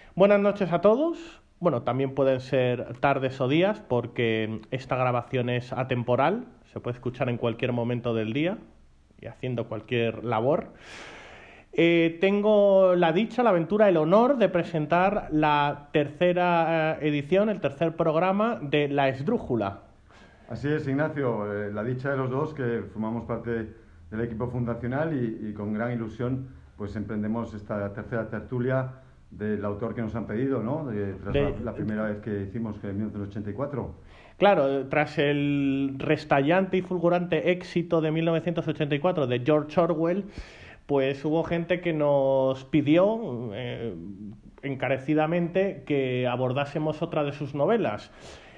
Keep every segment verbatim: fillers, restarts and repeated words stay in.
Buenas noches a todos. Bueno, también pueden ser tardes o días porque esta grabación es atemporal, se puede escuchar en cualquier momento del día y haciendo cualquier labor. Eh, tengo la dicha, la aventura, el honor de presentar la tercera eh, edición, el tercer programa de La Esdrújula. Así es, Ignacio, eh, la dicha de los dos que formamos parte del equipo fundacional y, y con gran ilusión pues emprendemos esta tercera tertulia del autor que nos han pedido, ¿no? De, tras De... la, la primera vez que hicimos, que en mil novecientos ochenta y cuatro. Claro, tras el restallante y fulgurante éxito de mil novecientos ochenta y cuatro de George Orwell, pues hubo gente que nos pidió eh, encarecidamente que abordásemos otra de sus novelas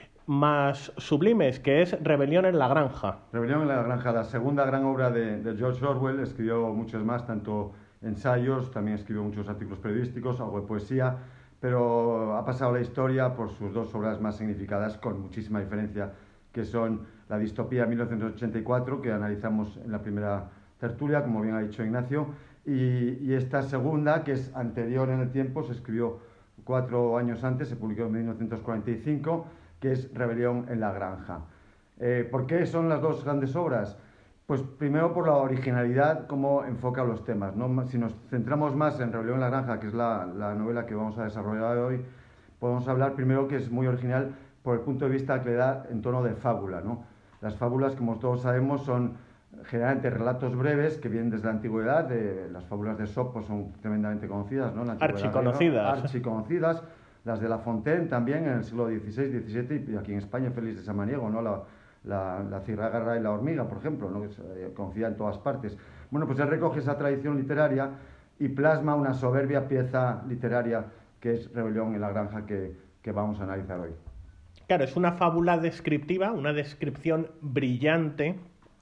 más sublimes, que es Rebelión en la Granja. Rebelión en la Granja, la segunda gran obra de, de George Orwell. Escribió muchos más, tanto ensayos, también escribió muchos artículos periodísticos, algo de poesía, pero ha pasado la historia por sus dos obras más significadas, con muchísima diferencia, que son La distopía de mil novecientos ochenta y cuatro, que analizamos en la primera tertulia, como bien ha dicho Ignacio, y, y esta segunda, que es anterior en el tiempo, se escribió cuatro años antes, se publicó en mil novecientos cuarenta y cinco, que es Rebelión en la Granja. Eh, ¿Por qué son las dos grandes obras? Pues primero por la originalidad, cómo enfoca los temas, ¿no? Si nos centramos más en Rebelión en la Granja, que es la, la novela que vamos a desarrollar hoy, podemos hablar primero que es muy original por el punto de vista que le da en tono de fábula, ¿no? Las fábulas, como todos sabemos, son generalmente relatos breves que vienen desde la antigüedad. De, las fábulas de Esopo son tremendamente conocidas, ¿no? Archiconocidas. Archiconocidas. Las de La Fontaine también en el siglo dieciséis, diecisiete, y aquí en España Félix de Samaniego, ¿no? La, la, la cigarra y la hormiga, por ejemplo, ¿no? Que es eh, conocida en todas partes. Bueno, pues él recoge esa tradición literaria y plasma una soberbia pieza literaria que es Rebelión en la Granja, que, que vamos a analizar hoy. Claro, es una fábula descriptiva, una descripción brillante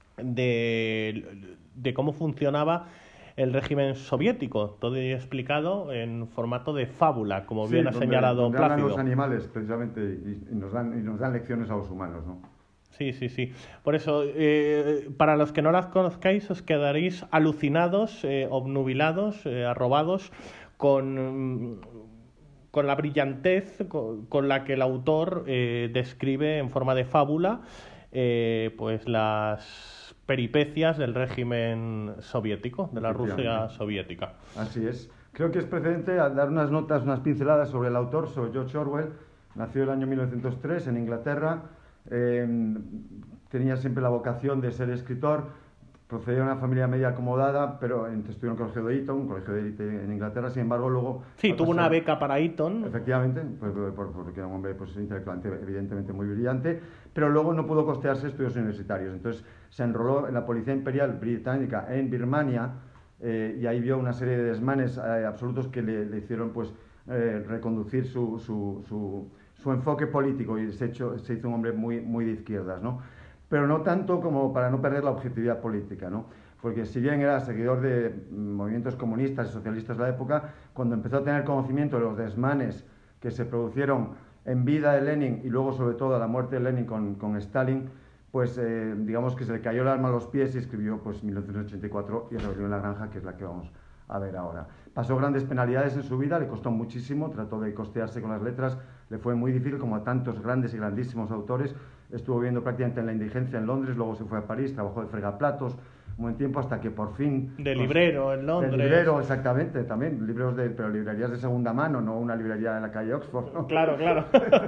de, de cómo funcionaba el régimen soviético, todo ello explicado en formato de fábula, como sí, bien ha donde, señalado donde Plácido. Los animales, precisamente, y, y, nos dan, y nos dan lecciones a los humanos, ¿no? Sí, sí, sí. Por eso, eh, para los que no las conozcáis, os quedaréis alucinados, eh, obnubilados, eh, arrobados con, con la brillantez con, con la que el autor eh, describe en forma de fábula eh, pues las peripecias del régimen soviético, de la Rusia soviética. Así es. Creo que es precedente a dar unas notas, unas pinceladas sobre el autor, sobre George Orwell. Nació el año mil novecientos tres en Inglaterra. Eh, tenía siempre la vocación de ser escritor. Procedía de una familia media acomodada, pero estudió en el colegio de Eton, un colegio de élite en Inglaterra. Sin embargo, luego... Sí, tuvo una beca para Eton. Efectivamente, porque era un hombre pues, intelectualmente, evidentemente muy brillante, pero luego no pudo costearse estudios universitarios. Entonces se enroló en la Policía Imperial Británica en Birmania eh, y ahí vio una serie de desmanes eh, absolutos que le, le hicieron pues, eh, reconducir su, su, su, su enfoque político y se, hecho, se hizo un hombre muy, muy de izquierdas, ¿no? Pero no tanto como para no perder la objetividad política, ¿no? Porque si bien era seguidor de movimientos comunistas y socialistas de la época, cuando empezó a tener conocimiento de los desmanes que se produjeron en vida de Lenin y luego sobre todo a la muerte de Lenin con, con Stalin, pues eh, digamos que se le cayó el alma a los pies y escribió pues mil novecientos ochenta y cuatro y Rebelión en la Granja, que es la que vamos a ver ahora. Pasó grandes penalidades en su vida, le costó muchísimo, trató de costearse con las letras, le fue muy difícil, como a tantos grandes y grandísimos autores. Estuvo viviendo prácticamente en la indigencia en Londres, luego se fue a París, trabajó de fregaplatos un buen tiempo hasta que por fin... De librero en Londres. De librero, exactamente, también, libros de, pero librerías de segunda mano, no una librería en la calle Oxford, ¿no? Claro, claro.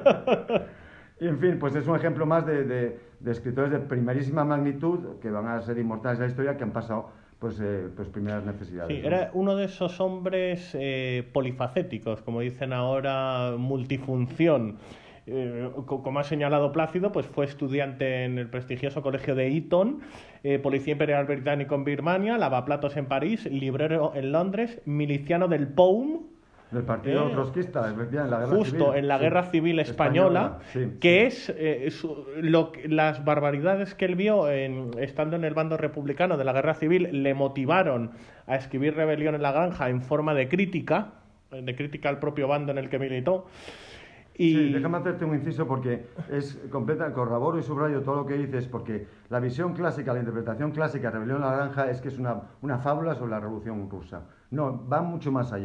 Y en fin, pues es un ejemplo más de, de, de escritores de primerísima magnitud que van a ser inmortales en la historia, que han pasado pues, eh, pues primeras necesidades. Sí, ¿no? Era uno de esos hombres eh, polifacéticos, como dicen ahora, multifunción. Eh, como ha señalado Plácido, pues fue estudiante en el prestigioso colegio de Eton, eh, policía imperial británico en Birmania, lavaplatos en París, librero en Londres, miliciano del P O U M, del partido eh, trotskista, en la guerra justo civil, en la sí, guerra civil española, española sí, que sí. es eh, su, lo, las barbaridades que él vio en, estando en el bando republicano de la guerra civil le motivaron a escribir Rebelión en la Granja en forma de crítica, de crítica al propio bando en el que militó. Y... Sí, déjame hacerte un inciso porque es completa, corroboro y subrayo todo lo que dices, porque la visión clásica, la interpretación clásica de Rebelión en la Granja es que es una, una fábula sobre la Revolución Rusa. No, va mucho más allá.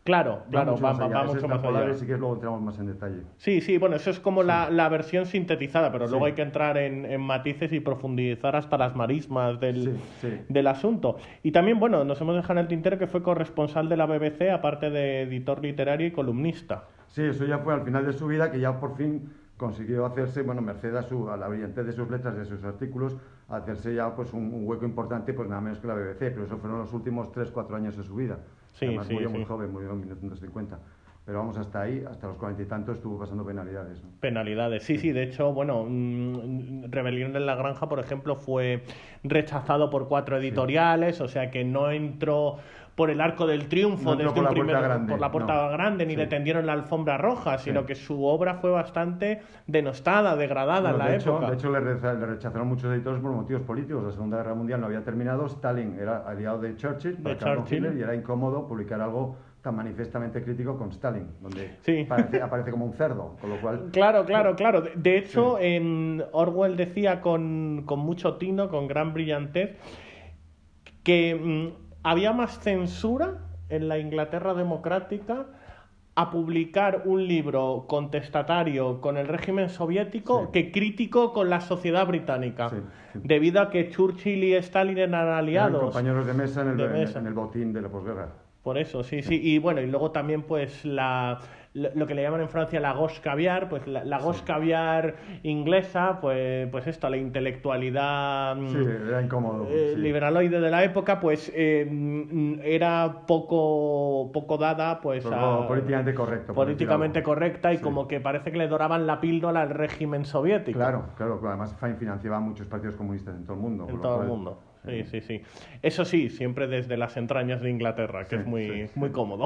Claro, claro, va, va, va mucho más allá. Sí que luego entramos más en detalle. Sí, sí, bueno, eso es como sí. la, la versión sintetizada, pero sí. luego hay que entrar en, en matices y profundizar hasta las marismas del, sí, sí. del asunto. Y también, bueno, nos hemos dejado en el tintero que fue corresponsal de la B B C, aparte de editor literario y columnista. Sí, eso ya fue al final de su vida, que ya por fin consiguió hacerse, bueno, merced a, su, a la brillantez de sus letras, de sus artículos, hacerse ya pues un, un hueco importante, pues nada menos que la B B C, pero eso fueron los últimos tres cuatro años de su vida. Sí, Además sí, murió sí. muy joven, murió en mil novecientos cincuenta. Pero vamos, hasta ahí, hasta los cuarenta y tantos estuvo pasando penalidades, ¿no? Penalidades, sí, sí, de hecho, bueno, mmm, Rebelión en la Granja, por ejemplo, fue rechazado por cuatro editoriales, sí. O sea que no entró por el arco del triunfo no desde por un la primer, grande, por la puerta no. grande, ni sí. le tendieron la alfombra roja, sino sí. que su obra fue bastante denostada, degradada bueno, en la de hecho, época. De hecho, le, reza, le rechazaron muchos editores por motivos políticos. La Segunda Guerra Mundial no había terminado, Stalin era aliado de Churchill, de Churchill. Hitler, y era incómodo publicar algo tan manifiestamente crítico con Stalin, donde sí. parece, aparece como un cerdo, con lo cual... Claro, claro, claro. De hecho, sí. en Orwell decía con, con mucho tino, con gran brillantez, que mmm, había más censura en la Inglaterra democrática a publicar un libro contestatario con el régimen soviético sí. que crítico con la sociedad británica, sí, sí. debido a que Churchill y Stalin eran aliados. Eran compañeros de mesa en el, de mesa. En el botín de la posguerra. Por eso, sí, sí, y bueno, y luego también pues la lo que le llaman en Francia la gauche caviar, pues la, la gauche sí. caviar inglesa, pues pues esto, la intelectualidad sí, era incómodo, eh, sí. liberaloide de la época, pues eh, era poco poco dada pues Pero a, políticamente correcto. Políticamente correcta y sí. como que parece que le doraban la píldora al régimen soviético. Claro, claro, además financiaba muchos partidos comunistas en todo el mundo. En todo cual, el mundo. Sí, sí, sí. Eso sí, siempre desde las entrañas de Inglaterra, que sí, es muy, sí, sí. muy cómodo.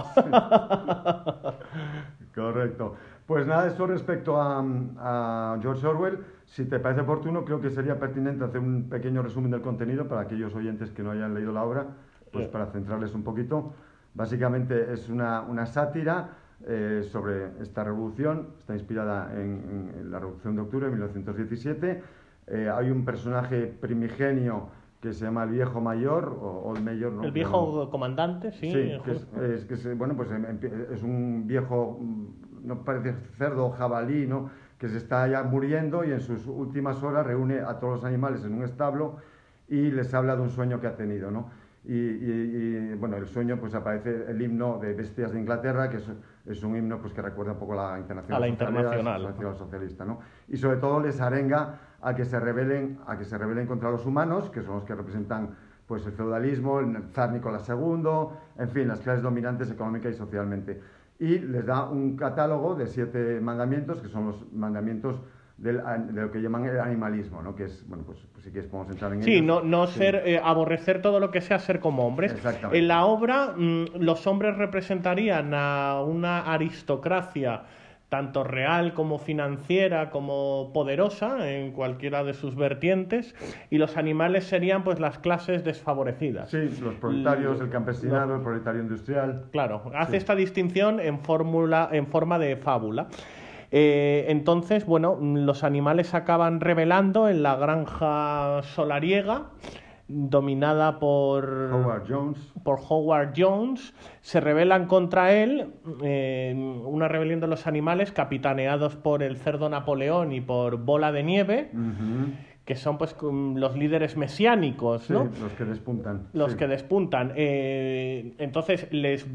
Correcto. Pues nada, eso respecto a, a George Orwell. Si te parece oportuno, creo que sería pertinente hacer un pequeño resumen del contenido para aquellos oyentes que no hayan leído la obra, pues sí. para centrarles un poquito. Básicamente es una, una sátira eh, sobre esta revolución. Está inspirada en, en la Revolución de Octubre de mil novecientos diecisiete. Eh, hay un personaje primigenio que se llama el viejo mayor o Old Mayor, ¿no? El viejo Pero, comandante, sí. Sí, que es, es, que es, bueno, pues es un viejo, no parece cerdo, jabalí, ¿no? Que se está ya muriendo y en sus últimas horas reúne a todos los animales en un establo y les habla de un sueño que ha tenido, ¿no? Y, y, y bueno, el sueño, pues aparece el himno de Bestias de Inglaterra, que es, es un himno pues que recuerda un poco a la internacional, a la internacional, socialista, socialista, ¿no? Y sobre todo les arenga a que se rebelen, a que se rebelen contra los humanos, que son los que representan pues el feudalismo, el zar Nicolás segundo, en fin, las clases dominantes económica y socialmente. Y les da un catálogo de siete mandamientos, que son los mandamientos del, de lo que llaman el animalismo, ¿no? Que es, bueno, pues, pues si quieres podemos entrar en sí, ellos. no, no sí, ser, eh, aborrecer todo lo que sea ser como hombres. Exactamente. En la obra, mmm, los hombres representarían a una aristocracia tanto real como financiera como poderosa en cualquiera de sus vertientes, y los animales serían pues las clases desfavorecidas. Sí, los proletarios, el campesinado, los... el proletario industrial. Claro, hace sí. esta distinción en fórmula, en forma de fábula. Eh, entonces, bueno, los animales acaban rebelando en la granja solariega, dominada por Howard Jones. por Howard Jones, se rebelan contra él, eh, una rebelión de los animales capitaneados por el cerdo Napoleón y por Bola de Nieve, uh-huh. que son pues los líderes mesiánicos, ¿no? Sí, los que despuntan. Los sí. que despuntan. Eh, entonces les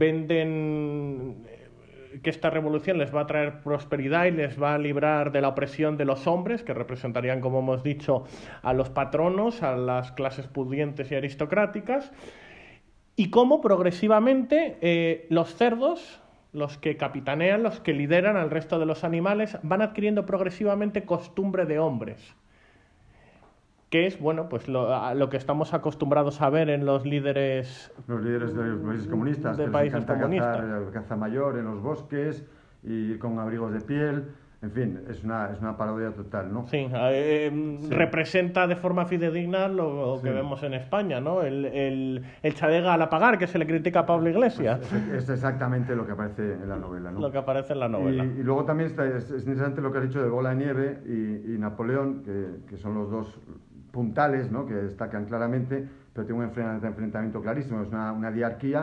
venden que esta revolución les va a traer prosperidad y les va a librar de la opresión de los hombres, que representarían, como hemos dicho, a los patronos, a las clases pudientes y aristocráticas, y cómo progresivamente eh, los cerdos, los que capitanean, los que lideran al resto de los animales, van adquiriendo progresivamente costumbre de hombres, que es, bueno, pues lo, a lo que estamos acostumbrados a ver en los líderes... Los líderes de los países comunistas, de que países les encanta comunistas. Cazar, caza mayor en los bosques y con abrigos de piel. En fin, es una, es una parodia total, ¿no? Sí, eh, sí. representa de forma fidedigna lo, lo sí. que vemos en España, ¿no? El, el, el chalega al apagar, que se le critica a Pablo Iglesias. Pues es, es exactamente lo que aparece en la novela, ¿no? Lo que aparece en la novela. Y, y luego también está, es, es interesante lo que has dicho de Bola de Nieve y, y Napoleón, que, que son los dos puntales, ¿no? Que destacan claramente, pero tiene un enfrentamiento clarísimo. Es una, una diarquía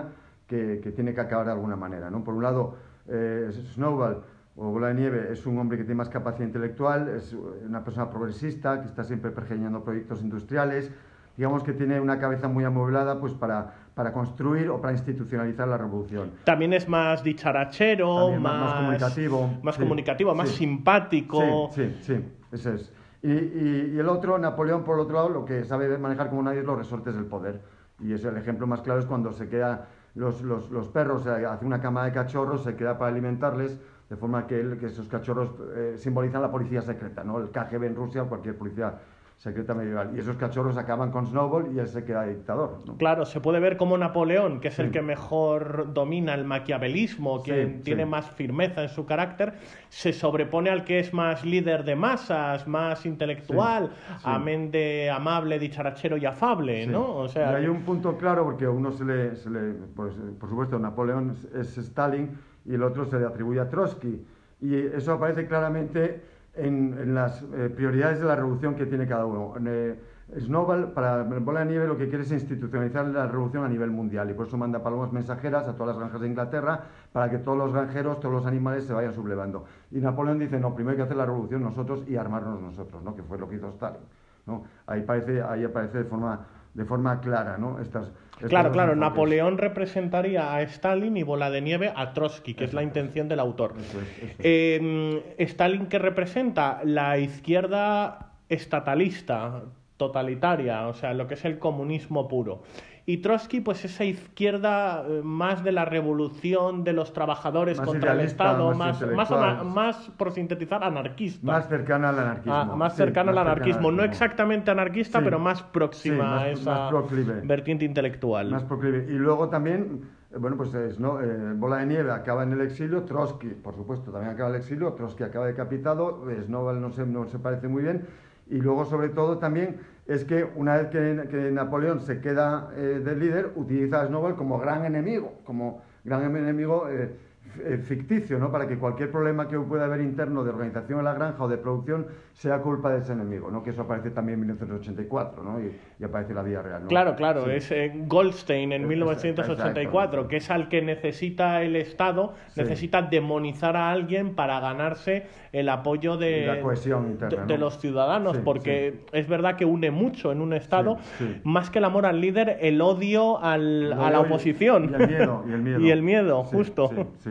que, que tiene que acabar de alguna manera, ¿no? Por un lado, eh, Snowball o Bola de Nieve es un hombre que tiene más capacidad intelectual, es una persona progresista que está siempre pergeñando proyectos industriales, digamos que tiene una cabeza muy amueblada pues para, para construir o para institucionalizar la revolución. También es más dicharachero, También más, más comunicativo, más, sí, comunicativo, más sí. simpático. Sí, sí, sí, eso es. Y, y, y el otro, Napoleón, por otro lado, lo que sabe manejar como nadie es los resortes del poder. Y es el ejemplo más claro es cuando se queda los, los, los perros, eh, hace una cama de cachorros, se queda para alimentarles, de forma que, él, que esos cachorros eh, simbolizan la policía secreta, ¿no? El K G B en Rusia o cualquier policía secreta medieval. Y esos cachorros acaban con Snowball y él se queda dictador, ¿no? Claro, se puede ver como Napoleón, que es Sí. el que mejor domina el maquiavelismo, quien Sí, tiene sí. más firmeza en su carácter, se sobrepone al que es más líder de masas, más intelectual, Sí, sí. amén de amable, dicharachero y afable, Sí. ¿no? O sea, y hay un punto claro porque a uno se le, se le pues, por supuesto, Napoleón es, es Stalin y el otro se le atribuye a Trotsky. Y eso aparece claramente en, en las eh, prioridades de la revolución que tiene cada uno. Eh, Snowball, para Bola de Nieve, lo que quiere es institucionalizar la revolución a nivel mundial y por eso manda palomas mensajeras a todas las granjas de Inglaterra para que todos los granjeros, todos los animales se vayan sublevando. Y Napoleón dice, no, primero hay que hacer la revolución nosotros y armarnos nosotros, ¿no? Que fue lo que hizo Stalin, ¿no? Ahí, parece, ahí aparece de forma, de forma clara, ¿no? Estas, estas claro, dos claro, enfoques. Napoleón representaría a Stalin y Bola de Nieve a Trotsky, que Eso es la es. intención del autor. Eso es, eso es. Eh, Stalin, que representa la izquierda estatalista, totalitaria, o sea, lo que es el comunismo puro. Y Trotsky, pues esa izquierda eh, más de la revolución de los trabajadores Más contra el idealista, Estado, más más, más, intelectual. ana- más, por sintetizar, anarquista. Más cercana al anarquismo. Ah, más Sí, cercana más al anarquismo, al no anarquismo. exactamente anarquista, Sí. pero más próxima Sí, más- a esa más proclive. vertiente intelectual. Más proclive. Y luego también, eh, bueno, pues es, ¿no? Eh, Bola de Nieve acaba en el exilio, Trotsky, por supuesto, también acaba en el exilio, Trotsky acaba decapitado, eh, Snowball no se, no se parece muy bien. Y luego, sobre todo, también es que una vez que, que Napoleón se queda eh, de líder, utiliza a Snowball como gran enemigo, como gran enemigo eh, f- ficticio, ¿no? Para que cualquier problema que pueda haber interno de organización en la granja o de producción sea culpa de ese enemigo, ¿no? Que eso aparece también en mil novecientos ochenta y cuatro, ¿no? Y, y aparece en la vida real, ¿no? Claro, claro, Sí. es eh, Goldstein en Exacto, mil novecientos ochenta y cuatro, exacto. que es al que necesita el Estado, Sí. necesita demonizar a alguien para ganarse el apoyo de, La cohesión interna, de, de ¿no? los ciudadanos, Sí, porque es verdad que une mucho en un Estado, Sí, sí. más que el amor al líder, el odio al, El a la odio y- oposición. Y el miedo, y el miedo. Y el miedo, Sí, justo. Sí, sí.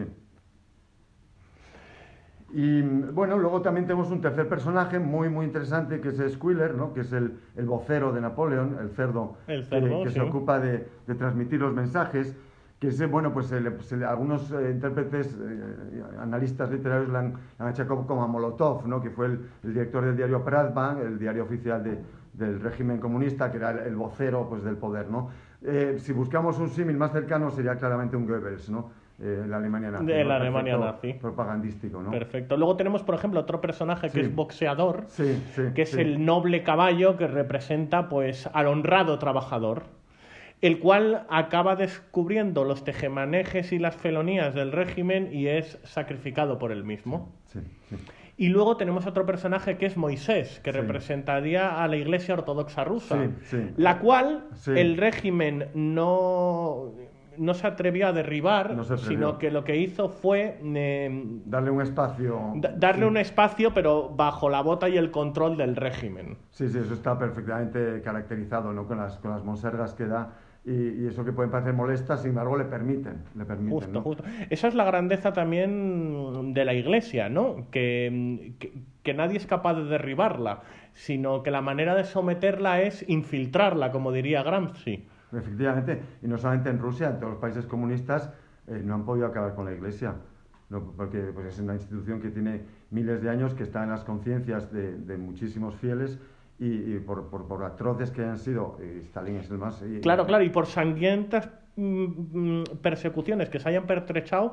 Y bueno, luego también tenemos un tercer personaje muy muy interesante que es Squealer, ¿no? Que es el, el vocero de Napoleón, el cerdo, El cerdo, que, que sí. se ocupa de, de transmitir los mensajes, que es, bueno, pues se le- se le- algunos eh, intérpretes, eh, analistas literarios le han, le han achacado como a Molotov, ¿no? Que fue el, el director del diario Pravda, el diario oficial de, del régimen comunista, que era el, el vocero pues, del poder, ¿no? Eh, si buscamos un símil más cercano sería claramente un Goebbels, ¿no? Eh, la Alemania nazi. De ¿no? la El Alemania perfecto nazi. propagandístico, ¿no? Perfecto. Luego tenemos, por ejemplo, otro personaje que Sí. es boxeador, Sí, sí, que es sí. el noble caballo que representa pues al honrado trabajador, el cual acaba descubriendo los tejemanejes y las felonías del régimen y es sacrificado por él mismo. Sí, sí. Y luego tenemos otro personaje que es Moisés, que Sí. representaría a la Iglesia Ortodoxa rusa, Sí, sí. la cual Sí. el régimen no, no se atrevió a derribar, No se atrevió. sino que lo que hizo fue eh, Darle un espacio. da- darle sí. un espacio, pero bajo la bota y el control del régimen. Sí, sí, eso está perfectamente caracterizado, ¿no? Con las, con las monsergas que da y, y eso que pueden parecer molestas, sin embargo, le permiten. Le permiten, Justo, ¿no? justo. Esa es la grandeza también de la Iglesia, ¿no? Que, que, que nadie es capaz de derribarla, sino que la manera de someterla es infiltrarla, como diría Gramsci. Efectivamente, y no solamente en Rusia, en todos los países comunistas eh, no han podido acabar con la Iglesia, ¿no? Porque pues, es una institución que tiene miles de años, que está en las conciencias de, de muchísimos fieles y, y por, por, por atroces que han sido, y Stalin es el más... y- Claro, claro, y por sangrientas mm, mm, persecuciones que se hayan pertrechado,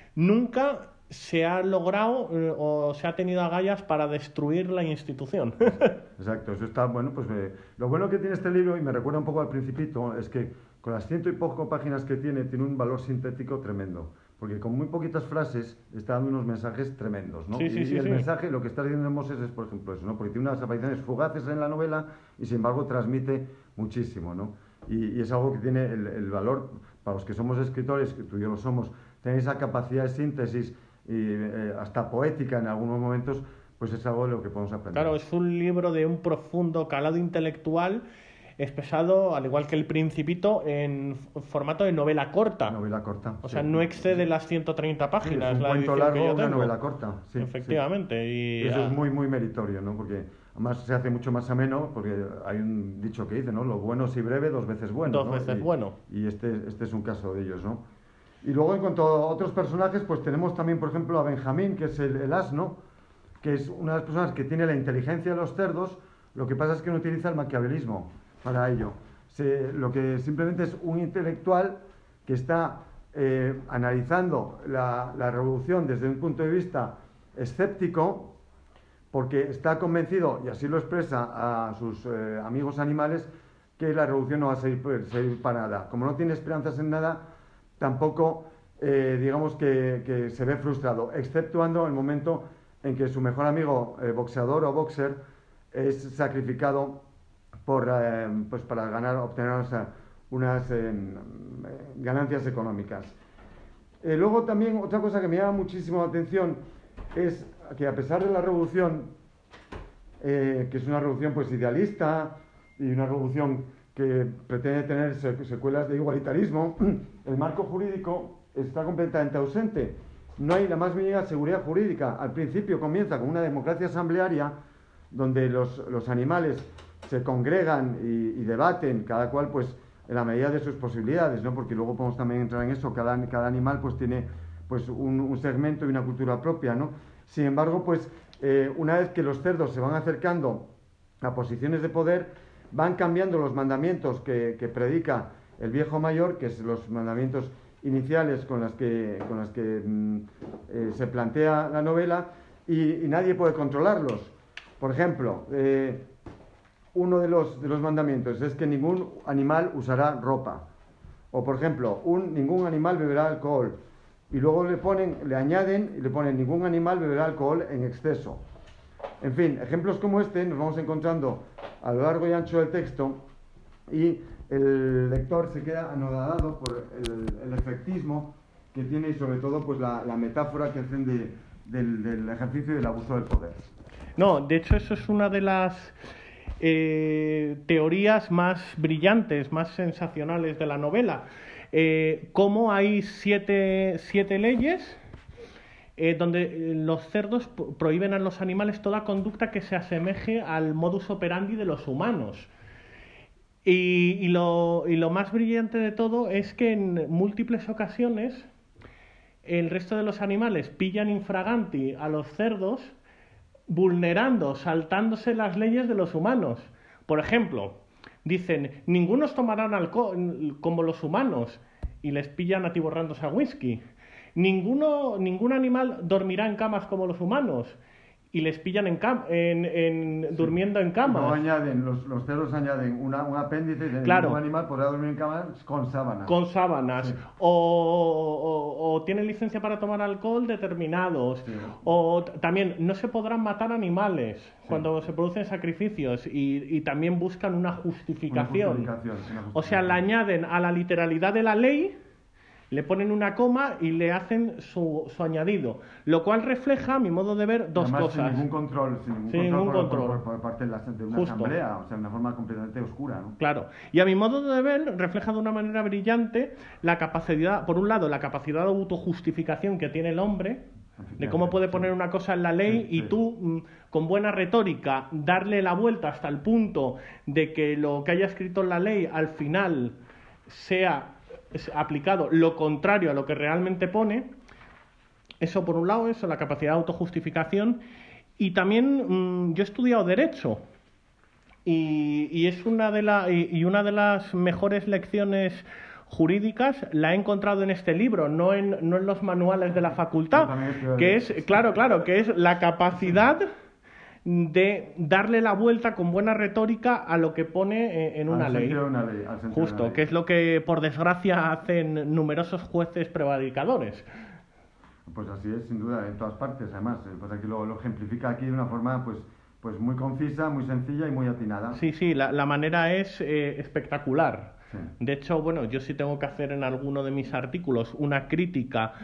nunca se ha logrado eh, o se ha tenido agallas para destruir la institución. Exacto, eso está bueno. Pues eh, lo bueno que tiene este libro, y me recuerda un poco al Principito, es que con las ciento y poco páginas que tiene, tiene un valor sintético tremendo. Porque con muy poquitas frases está dando unos mensajes tremendos, ¿no? Sí, sí, y, sí, y el sí. mensaje, lo que está diciendo Moses es, por ejemplo, eso, ¿no? Porque tiene unas apariciones fugaces en la novela y, sin embargo, transmite muchísimo, ¿no? Y, y es algo que tiene el, el valor para los que somos escritores, que tú y yo lo somos, tener esa capacidad de síntesis y eh, hasta poética en algunos momentos, pues es algo de lo que podemos aprender. Claro, es un libro de un profundo calado intelectual, expresado, al igual que El Principito, en formato de novela corta. Novela corta. O sí. sea, no excede las ciento treinta páginas. Sí, es un la cuento edición que largo, yo una tengo. novela corta. Sí, Efectivamente. sí. Y eso ah, es muy, muy meritorio, ¿no? Porque además se hace mucho más ameno, porque hay un dicho que dice, ¿no? Lo bueno si breve, dos veces bueno. Dos ¿no? veces y, bueno. Y este, este es un caso de ellos, ¿no? Y luego, en cuanto a otros personajes, pues tenemos también, por ejemplo, a Benjamín, que es el, el asno, que es una de las personas que tiene la inteligencia de los cerdos, lo que pasa es que no utiliza el maquiavelismo para ello. Se, lo que simplemente es un intelectual que está eh, analizando la, la revolución desde un punto de vista escéptico, porque está convencido, y así lo expresa a sus eh, amigos animales, que la revolución no va a servir, servir para nada. Como no tiene esperanzas en nada, tampoco, eh, digamos, que, que se ve frustrado, exceptuando el momento en que su mejor amigo, eh, boxeador o boxer, es sacrificado por, eh, pues para ganar, obtener o sea, unas eh, ganancias económicas. Eh, luego también otra cosa que me llama muchísimo la atención es que a pesar de la revolución, eh, que es una revolución pues idealista y una revolución que pretende tener secuelas de igualitarismo, el marco jurídico está completamente ausente. No hay la más mínima seguridad jurídica. Al principio comienza con una democracia asamblearia donde los, los animales se congregan y, y debaten, cada cual pues en la medida de sus posibilidades, ¿no? Porque luego podemos también entrar en eso, cada, cada animal pues tiene pues un, un segmento y una cultura propia, ¿no? Sin embargo, pues eh, una vez que los cerdos se van acercando a posiciones de poder, van cambiando los mandamientos que, que predica el viejo mayor, que es los mandamientos iniciales con las que, con las que mm, eh, se plantea la novela, y, y nadie puede controlarlos. Por ejemplo, eh, uno de los, de los mandamientos es que ningún animal usará ropa. O, por ejemplo, un, ningún animal beberá alcohol. Y luego le ponen, le añaden y le ponen ningún animal beberá alcohol en exceso. En fin, ejemplos como este nos vamos encontrando a lo largo y ancho del texto, y el lector se queda anodado por el, el efectismo que tiene y sobre todo pues la, la metáfora que hacen de, del, del ejercicio y del abuso del poder. No, de hecho eso es una de las eh, teorías más brillantes, más sensacionales de la novela. Eh, cómo hay siete, siete leyes eh, donde los cerdos prohíben a los animales toda conducta que se asemeje al modus operandi de los humanos. Y, y, lo, y lo más brillante de todo es que en múltiples ocasiones el resto de los animales pillan infraganti a los cerdos, vulnerando, saltándose las leyes de los humanos. Por ejemplo, dicen, ningunos tomarán alcohol como los humanos, y les pillan atiborrándose a whisky. Ninguno, ningún animal dormirá en camas como los humanos, y les pillan en cam en, en, sí. durmiendo en camas. No añaden, los, los cerdos añaden una, un apéndice de claro. ningún animal podrá dormir en camas con sábanas. Con sábanas. Sí. O, o, o tienen licencia para tomar alcohol determinados. Sí. O también no se podrán matar animales sí. cuando se producen sacrificios, y, y también buscan una justificación. Una justificación, una justificación. O sea, le añaden a la literalidad de la ley, le ponen una coma y le hacen su, su añadido, lo cual refleja, a mi modo de ver, dos Además, cosas. Sin ningún control, sin ningún sin control, ningún por, control. Por, por, por parte de, la, de una Justo. asamblea, o sea, de una forma completamente oscura, ¿no? Claro, y a mi modo de ver refleja de una manera brillante la capacidad, por un lado, la capacidad de autojustificación que tiene el hombre, de cómo puede poner sí. una cosa en la ley sí, y sí. tú, con buena retórica, darle la vuelta hasta el punto de que lo que haya escrito en la ley al final sea aplicado lo contrario a lo que realmente pone. Eso por un lado, eso, la capacidad de autojustificación. Y también mmm, yo he estudiado Derecho, y, y es una de la, y, y una de las mejores lecciones jurídicas la he encontrado en este libro, no en, no en los manuales de la facultad, que es, claro, claro, que es la capacidad de darle la vuelta con buena retórica a lo que pone en una ley. Una ley Justo, una ley. Que es lo que por desgracia hacen numerosos jueces prevaricadores. Pues así es, sin duda, en todas partes, además. Pues aquí lo, lo ejemplifica aquí de una forma pues, pues muy concisa, muy sencilla y muy atinada. Sí, sí, la, la manera es eh, espectacular. Sí. De hecho, bueno, yo sí tengo que hacer en alguno de mis artículos una crítica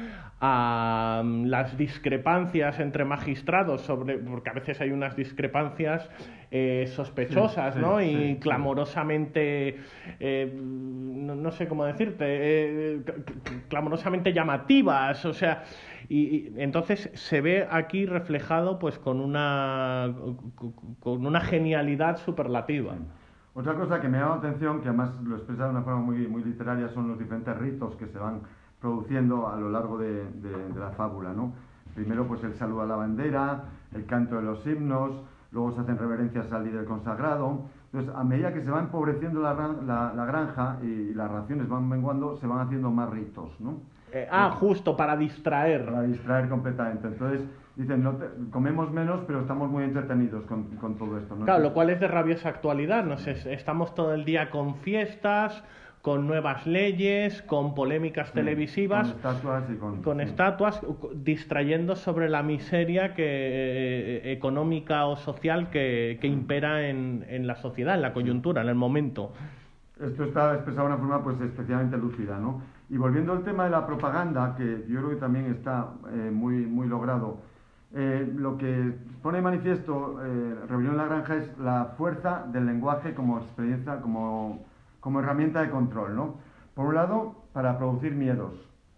a um, las discrepancias entre magistrados, sobre, porque a veces hay unas discrepancias eh, sospechosas, sí, sí, ¿no? sí, y sí. clamorosamente, eh, no, no sé cómo decirte, eh, clamorosamente llamativas, o sea, y, y entonces se ve aquí reflejado pues con una, con una genialidad superlativa. Sí. Otra cosa que me ha llamado la atención, que además lo expresa de una forma muy, muy literaria, son los diferentes ritos que se van produciendo a lo largo de, de, de la fábula, ¿no? Primero, pues el saludo a la bandera, el canto de los himnos, luego se hacen reverencias al líder consagrado. Entonces, a medida que se va empobreciendo la, la, la granja y las raciones van menguando, se van haciendo más ritos, ¿no? Eh, ah, justo, para distraer. Para distraer completamente. Entonces, dicen, no te, comemos menos, pero estamos muy entretenidos con, con todo esto, ¿no? Claro, lo cual es de rabiosa actualidad. No sé, estamos todo el día con fiestas, con nuevas leyes, con polémicas Sí, televisivas, con estatuas y con... con sí. estatuas, distrayendo sobre la miseria que, eh, económica o social que, que impera en, en la sociedad, en la coyuntura, en el momento. Esto está expresado de una forma pues especialmente lúcida, ¿no? Y volviendo al tema de la propaganda, que yo creo que también está eh, muy, muy logrado, eh, lo que pone de manifiesto eh, Rebelión en la Granja es la fuerza del lenguaje como experiencia, como, como herramienta de control, ¿no? Por un lado, para producir miedos,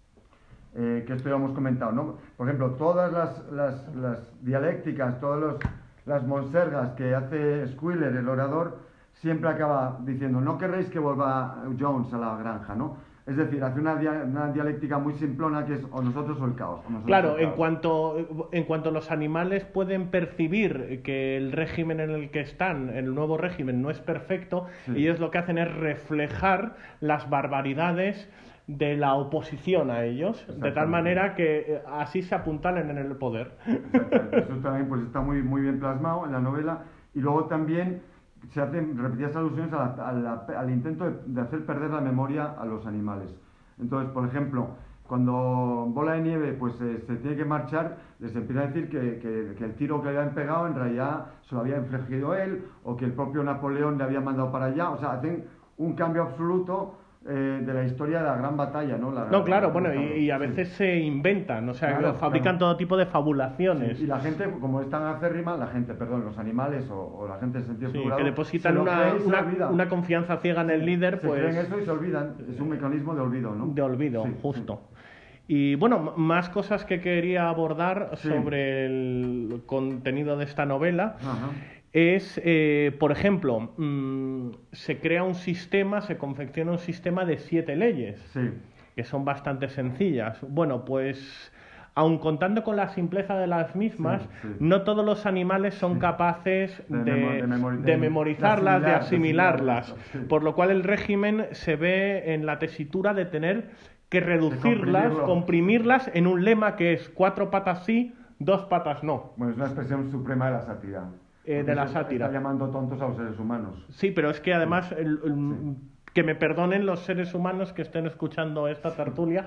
eh, que esto ya hemos comentado, ¿no? Por ejemplo, todas las, las, las dialécticas, todas los, las monsergas que hace Squiller, el orador, siempre acaba diciendo, no querréis que vuelva Jones a la granja, ¿no? Es decir, hace una, dia una dialéctica muy simplona que es o nosotros o el caos. O nosotros claro, o el caos. En, cuanto, en cuanto los animales pueden percibir que el régimen en el que están, el nuevo régimen, no es perfecto, sí. Ellos lo que hacen es reflejar las barbaridades de la oposición a ellos, de tal manera que así se apuntalan en el poder. Eso también pues, está muy, muy bien plasmado en la novela. Y luego también se hacen repetidas alusiones a la, a la, al intento de, de hacer perder la memoria a los animales. Entonces, por ejemplo, cuando Bola de Nieve pues, eh, se tiene que marchar, les empieza a decir que, que, que el tiro que le habían pegado en realidad se lo había infligido él, o que el propio Napoleón le había mandado para allá. O sea, hacen un cambio absoluto eh, de la historia de la gran batalla, ¿no? La, no, claro, la, bueno, y, y a veces sí. se inventan, o sea, claro, fabrican claro. todo tipo de fabulaciones. Sí, y la gente, como es tan acérrima, la gente, perdón, los animales o, o la gente en sentido sí, figurado, que depositan una, una, una confianza ciega en el líder, se pues... creen eso y se olvidan, es un mecanismo de olvido, ¿no? De olvido, sí, justo. Sí. Y bueno, más cosas que quería abordar sí. sobre el contenido de esta novela. Ajá. Es, eh, por ejemplo, mmm, se crea un sistema, se confecciona un sistema de siete leyes, sí. que son bastante sencillas. Bueno, pues, aun contando con la simpleza de las mismas, sí, sí. no todos los animales son sí. capaces de, de, memo de, memori de memorizarlas, de, asimilar, de asimilarlas, de asimilarlas, sí. por lo cual el régimen se ve en la tesitura de tener que reducirlas, comprimirlas en un lema que es cuatro patas sí, dos patas no. Bueno, es una expresión suprema de la sátira. Eh, de la sátira. Está llamando tontos a los seres humanos. Sí, pero es que además, sí. el, el, sí. que me perdonen los seres humanos que estén escuchando esta tertulia,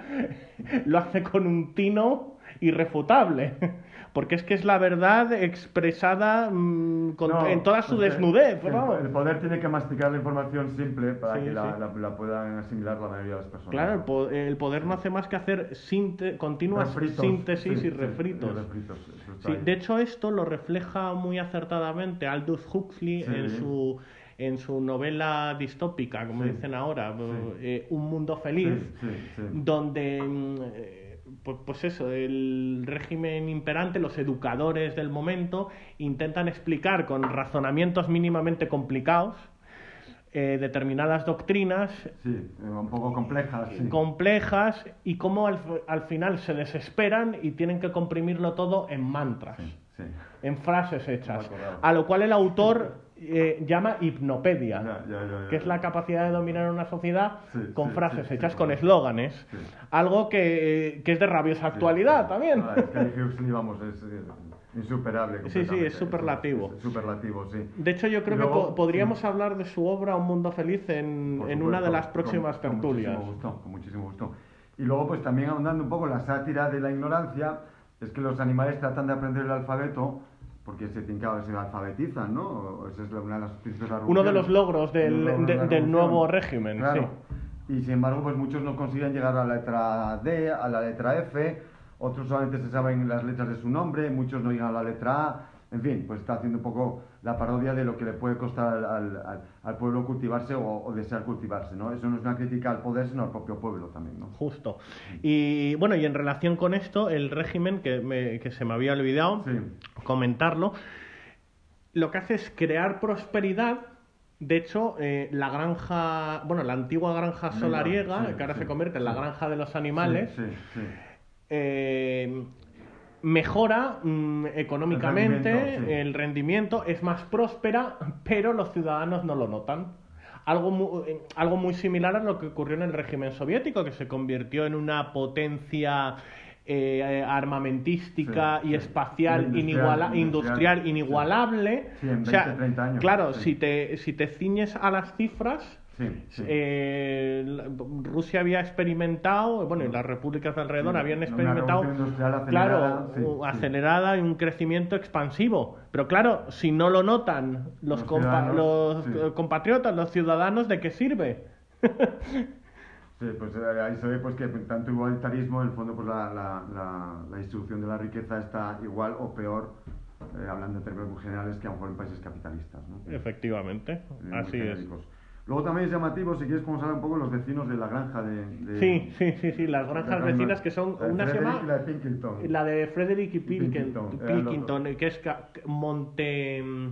lo hace con un tino irrefutable. Porque es que es la verdad expresada mmm, con, no, en toda su desnudez. El, ¿no? el poder tiene que masticar la información simple para sí, que la, sí. la, la puedan asimilar la mayoría de las personas. Claro, el, po el poder no hace más que hacer sinte continuas refritos, síntesis sí, y refritos. Sí, y refritos sí, de hecho, esto lo refleja muy acertadamente Aldous Huxley sí. en su... en su novela distópica, como sí. dicen ahora, sí. eh, Un mundo feliz, sí, sí, sí. donde, eh, pues, pues eso, el régimen imperante, los educadores del momento, intentan explicar con razonamientos mínimamente complicados eh, determinadas doctrinas. Sí, un poco complejas. Sí. Complejas, y cómo al, al final se desesperan y tienen que comprimirlo todo en mantras, sí, sí. en frases hechas. A lo cual el autor... Eh, llama hipnopedia, ya, ya, ya, ya, que es la capacidad de dominar una sociedad sí, con sí, frases sí, hechas, sí, con sí, eslóganes, sí. algo que, que es de rabiosa actualidad sí, también. Ah, es que ahí Huxley, vamos, es eh, insuperable. Sí, sí, es superlativo. Es, es superlativo, sí. De hecho, yo creo luego, que po podríamos sí. hablar de su obra Un mundo feliz en, en una de las próximas con, tertulias. Con muchísimo gusto, con muchísimo gusto. Y luego, pues también ahondando un poco en la sátira de la ignorancia, es que los animales tratan de aprender el alfabeto porque se, tienen que- se alfabetizan, ¿no? O- Esa es la- una de las principales Uno de los revoluciones. logros del, Uno de los de- logros de la del revolución. nuevo régimen, Claro. sí. Y sin embargo, pues muchos no consiguen llegar a la letra D, a la letra F, otros solamente se saben las letras de su nombre, muchos no llegan a la letra A. En fin, pues está haciendo un poco la parodia de lo que le puede costar al, al- al- al pueblo cultivarse o, o desear cultivarse, ¿no? Eso no es una crítica al poder, sino al propio pueblo también, ¿no? Justo. Y bueno, y en relación con esto, el régimen, que, me- que se me había olvidado Sí. comentarlo, lo que hace es crear prosperidad. De hecho, eh, la granja, bueno, la antigua granja Venga, solariega, sí, que ahora sí, se convierte en la sí. granja de los animales, Sí, sí, sí. eh, mejora mm, económicamente El rendimiento, sí. el rendimiento, es más próspera, pero los ciudadanos no lo notan. Algo muy, eh, algo muy similar a lo que ocurrió en el régimen soviético, que se convirtió en una potencia eh, armamentística Sí, y sí. espacial Industrial, iniguala- industrial, industrial sí. inigualable. Sí, en O sea, veinte, treinta años, claro, sí. si te si te ciñes a las cifras, Sí, sí. eh, la- Rusia había experimentado, bueno, y las repúblicas de alrededor Sí, habían una experimentado, revolución industrial acelerada, claro, sí, u- sí. acelerada y un crecimiento expansivo. Pero claro, si no lo notan los, Los compa- ciudadanos, los sí. eh, compatriotas, los ciudadanos, ¿de qué sirve? Sí, pues eh, ahí se ve pues, que tanto igualitarismo, en el fondo, pues la, la, la, la distribución de la riqueza está igual o peor, eh, hablando en términos muy generales, que a lo mejor en países capitalistas, ¿no? Efectivamente, Eh, muy así es. genéricos. Luego también es llamativo, si quieres, podemos hablar un poco de los vecinos de la granja de... de- Sí, sí, sí, sí, las de granjas Carmen- vecinas que son, la de una se Frederick llama y la de Pilkington. la de Frederick y Y Pilkington, Pilkington, eran los Pilkington, que es ca- Monte mm,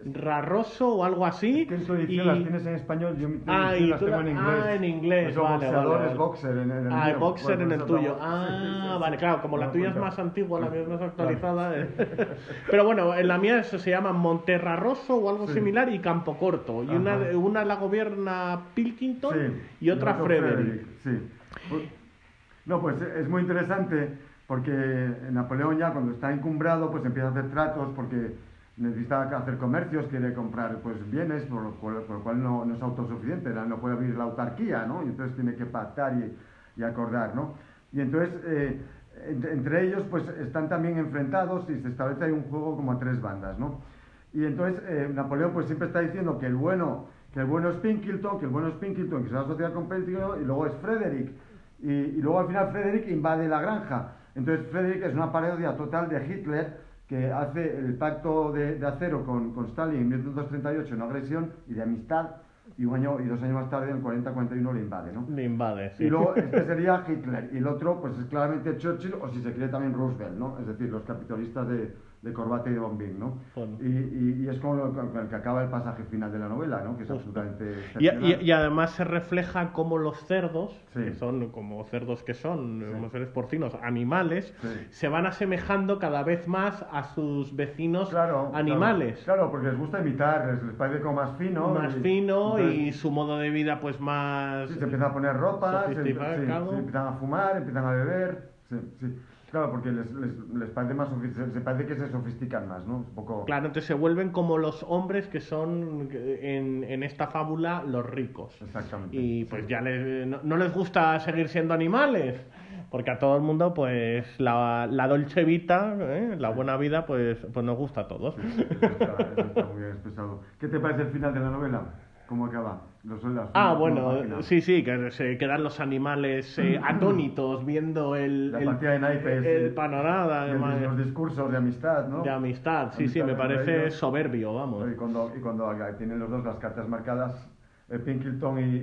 Rarroso o algo así. Es que en tu edición y- las tienes en español, yo mi Ah, edición y las tú tengo la- en inglés. ah, en inglés, Eso, vale, boxeador vale, es vale. boxer en, en el Ah, mío. el boxer Bueno, en el eso tuyo. estamos- Ah, sí, sí, sí, vale, sí. claro, como la No, tuya es pues, más antigua, la mía es más claro. actualizada. eh. Pero bueno, en la mía eso se llama Monterrarroso o algo Sí. similar y Campocorto. Y una, Ajá. una la gobierna Pilkington Sí, y otra otro Frederick. Sí. Pues- No, pues es muy interesante porque Napoleón ya cuando está encumbrado pues empieza a hacer tratos porque necesita hacer comercios, quiere comprar pues bienes, por lo cual, por lo cual no, no es autosuficiente, no no puede abrir la autarquía, ¿no? Y entonces tiene que pactar y, y acordar, ¿no? Y entonces eh, entre, entre ellos pues están también enfrentados y se establece ahí un juego como a tres bandas, ¿no? Y entonces eh, Napoleón pues siempre está diciendo que el bueno, que el bueno es Pilkington, que el bueno es Pilkington, que es una sociedad competitiva, y luego es Frederick. Y, y luego al final Frederick invade la granja. Entonces Frederick es una parodia total de Hitler, que hace el pacto de, de acero con, con Stalin en mil novecientos treinta y ocho, una agresión y de amistad, y un año y dos años más tarde, en el cuarenta cuarenta y uno, le invade, ¿no? Le invade, sí. Y luego este sería Hitler, y el otro pues es claramente Churchill, o si se quiere también Roosevelt, ¿no? Es decir, los capitalistas de, de corbata y de bombín, ¿no? Bueno. Y, y, y es como lo, con el que acaba el pasaje final de la novela, ¿no? Que es Justo. absolutamente Y, excepcional. y- y además se refleja cómo los cerdos, Sí. que son como cerdos que son, Sí. como seres porcinos, animales, Sí. se van asemejando cada vez más a sus vecinos Claro, animales. Claro, claro, porque les gusta imitar, les, les parece como más fino. Más y- fino entonces, y su modo de vida pues más... sí, se empiezan a poner ropa, se, sí, sofisticado. se empiezan a fumar, empiezan a beber. Sí, sí. Claro, porque les, les, les parece más sofi- se, se parece que se sofistican más, ¿no? Un poco... Claro, entonces se vuelven como los hombres que son en, en esta fábula los ricos. Exactamente. Y pues Sí. ya les, no, no les gusta seguir siendo animales, porque a todo el mundo pues la, la dolce vita, ¿eh? La buena vida pues, pues nos gusta a todos. Sí, eso está, eso está muy bien expresado. ¿Qué te parece el final de la novela? ¿Cómo acaba? Los, las Ah, últimas bueno, páginas. sí, sí, que se quedan los animales eh, atónitos viendo el, La el, partida de naipes, el sí. panorama Y el- de, los discursos de amistad, ¿no? de amistad. Sí, sí, Amistad me entre parece ellos. soberbio, vamos. Y cuando, y cuando tienen los dos las cartas marcadas, eh, Pilkington y,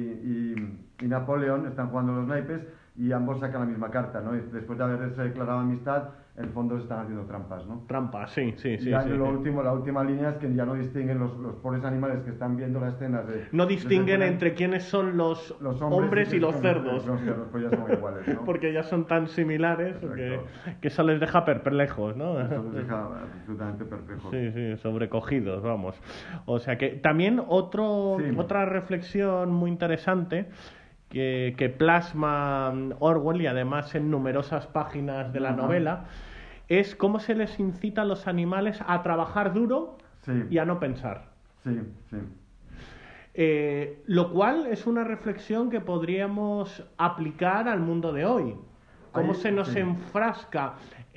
y, y, y Napoleón están jugando los naipes y ambos sacan la misma carta, ¿no? Y después de haberse declarado amistad, en el fondo se están haciendo trampas, ¿no? Trampa, sí, sí, sí. y ya sí, lo sí. último, la última línea es que ya no distinguen los, los pobres animales que están viendo la escena. De, No distinguen desde- entre quiénes son los, los hombres, y los los cerdos. Los cerdos, pues ya son iguales, ¿no? Porque ya son tan similares que, que eso les deja perplejos, ¿no? Eso les deja absolutamente perplejos. Sí, sí, sobrecogidos, vamos. O sea que también otro, Sí. otra reflexión muy interesante que, que plasma Orwell y además en numerosas páginas de la Ajá. novela es cómo se les incita a los animales a trabajar duro Sí, y a no pensar. sí, sí. Eh, lo cual es una reflexión que podríamos aplicar al mundo de hoy. cómo Ahí, se nos sí. enfrasca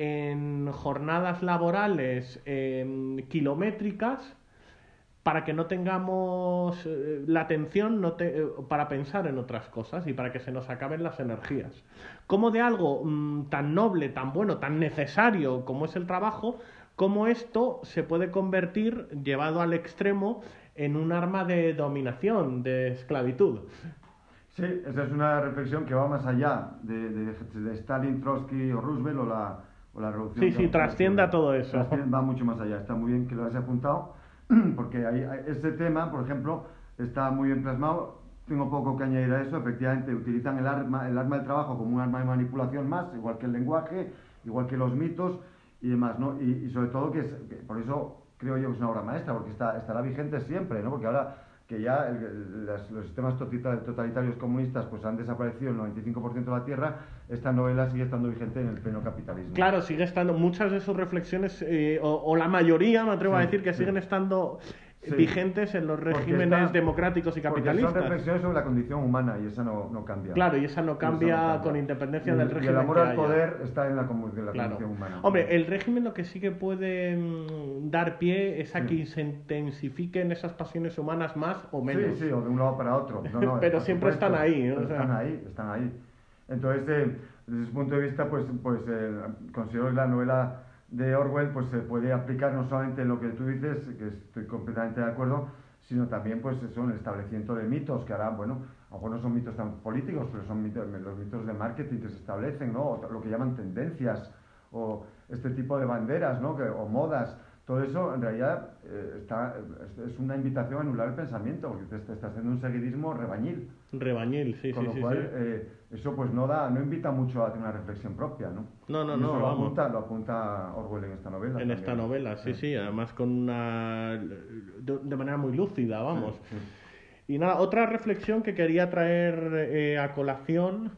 en jornadas laborales eh, kilométricas para que no tengamos eh, la atención no te, eh, para pensar en otras cosas y para que se nos acaben las energías. Cómo de algo mmm, tan noble, tan bueno, tan necesario como es el trabajo, cómo esto se puede convertir, llevado al extremo, en un arma de dominación, de esclavitud. Sí, esa es una reflexión que va más allá de, de, de Stalin, Trotsky o Roosevelt o la, o la revolución. Sí, sí, trasciende a todo eso. Trasciende, va mucho más allá. Está muy bien que lo hayas apuntado, porque ahí, ese tema, por ejemplo, está muy bien plasmado. Tengo poco que añadir a eso. Efectivamente, utilizan el arma, el arma del trabajo como un arma de manipulación más, igual que el lenguaje, igual que los mitos y demás, ¿no? Y, y sobre todo que, es, que por eso creo yo que es una obra maestra, porque está, estará vigente siempre, ¿no? Porque ahora que ya el, el, las, los sistemas totalitarios comunistas pues han desaparecido el noventa y cinco por ciento de la Tierra, esta novela sigue estando vigente en el pleno capitalismo. Claro, sigue estando, muchas de sus reflexiones, eh, o, o la mayoría, me atrevo sí, a decir, que sí. siguen estando sí. vigentes en los regímenes está, democráticos y capitalistas. Porque son reflexiones sobre la condición humana y esa no, no cambia. Claro, y esa no cambia, esa no cambia. Con independencia y, del régimen. Y el amor que al haya. poder está en la, en la claro. condición humana. Hombre, el régimen lo que sí que puede mmm, dar pie es a sí. que se intensififiquen esas pasiones humanas más o menos. Sí, sí, o de un lado para otro. No, no, pero siempre supuesto, están ahí. ¿no? O sea. Están ahí, están ahí. Entonces, eh, desde ese punto de vista, pues, pues eh, considero que la novela de Orwell pues se puede aplicar no solamente en lo que tú dices, que estoy completamente de acuerdo, sino también pues eso, en el establecimiento de mitos, que ahora, bueno, a lo mejor no son mitos tan políticos, pero son mitos, los mitos de marketing que se establecen, ¿no? O lo que llaman tendencias, o este tipo de banderas, ¿no? Que, o modas. Todo eso, en realidad, eh, está, es una invitación a anular el pensamiento, porque te, te está haciendo un seguidismo rebañil. Rebañil, sí, Con sí, lo sí. cual, sí. Eh, eso pues no da, no invita mucho a tener una reflexión propia, ¿no? No, no, y eso no, lo vamos. apunta, lo apunta Orwell en esta novela. En también. esta novela, sí, sí, sí, además con una... de, de manera muy lúcida, vamos. Sí, sí. Y nada, otra reflexión que quería traer eh, a colación